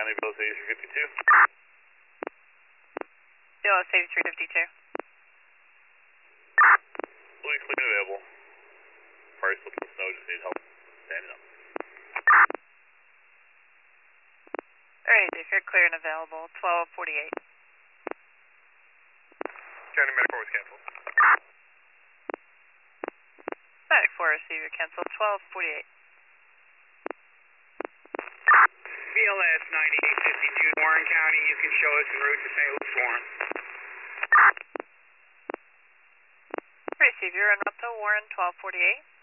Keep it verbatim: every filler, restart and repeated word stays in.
County, Bill eighty-three fifty-two. Bill eighty-three fifty-two. Fully clear and available. Fire slips and snow, just need help standing up. Alright, if you're clear and available, twelve forty-eight. County Medical was canceled. Alright, four receiver canceled, twelve forty-eight. B L S ninety-eight fifty-two, Warren County, you can show us en route to Saint Louis, Warren. Receiver, en route to Warren, twelve forty-eight.